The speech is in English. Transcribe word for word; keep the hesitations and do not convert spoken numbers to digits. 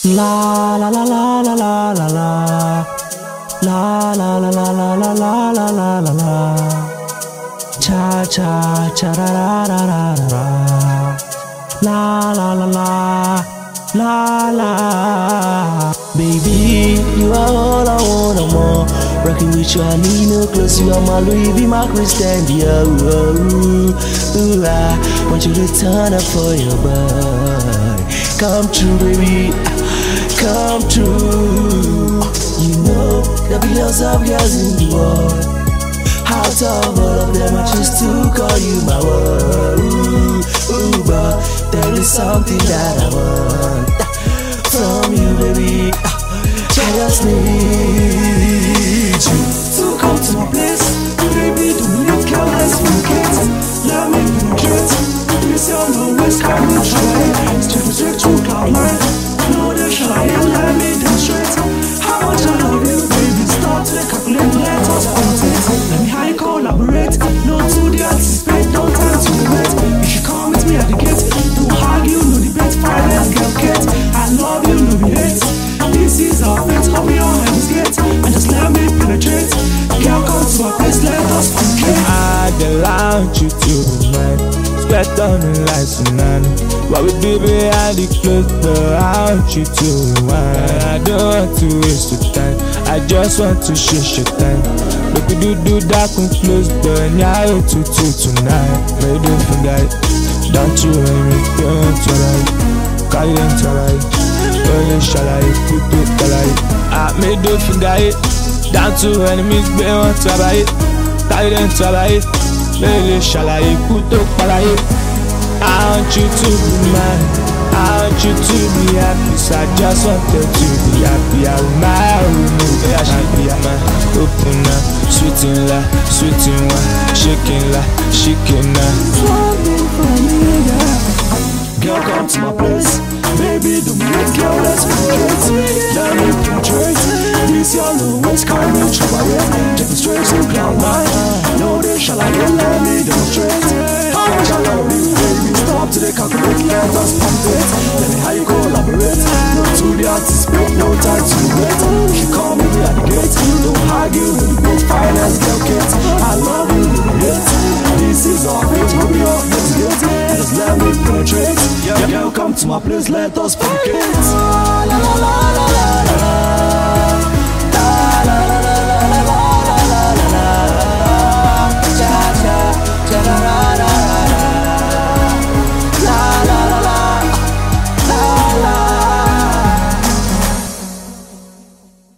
La la la la la la la la La la la la la la la la la la la Cha cha cha ra ra ra ra ra La la la la La la Baby, you are all I want and more. Rocking with you, I need no clothes. You are my Louis V, my Christian Dior. Ooh, ooh, I want you to turn up for your boy. Come true, baby, come true. You know there be lots of girls in the world. Out of all of them, I choose to call you my world. Ooh, ooh, but there is something that I want from you, baby. I just need you to come to my place. Baby, don't need careless forget. Let me penetrate. This your lowest kind of try. Straight straight to cloud nine. No, they shall I am. Let me demonstrate how much I love you, baby. Start to calculate. Let us content. Let me high collaborate. No to the anticipate. No time to wait. You should come with me at the gate. Don't argue, no debate. Finance girl get. I love you, no be hate. This is our fate, open your hands get and just let me penetrate. Girl, come to my place, let us forget. I allow you to be mine. Spend on the lights tonight. What we do behind the closed door, I want you to be mine. I don't want to waste your time, I just want to share your time. Look, we do do that and close the door, and I want to do tonight. Maybe don't forget, don't you worry, don't try. Carry them to life. Oh, shall I put it alive? I made do forget it. Down to enemies, they want to buy it. Carry them to buy it. Baby, shall I put it alive? I want you to be mine. I want you to be happy. So I just wanted to be happy. I will my own. I should be my open up. Sweet in la, sweet in one. Shaking la, shaking la. Something for me, girl. Girl, come to my place. Baby, don't make girl, let's forget. Let me penetrate. This your lowest kind of trouble. Demonstrate to cloud nine. No, they shall I get, let me demonstrate how much I love you, baby. Stop to the calculate, let us pump it. Let me how you collaborate. No to the anticipate, no time to wait. You call me at the gate. Don't argue with the big finance girl get. I love you, baby, hate. This is our fate, we'll be all this guilt. Just let me penetrate. Girl, come to my place, let us forget. La la la la.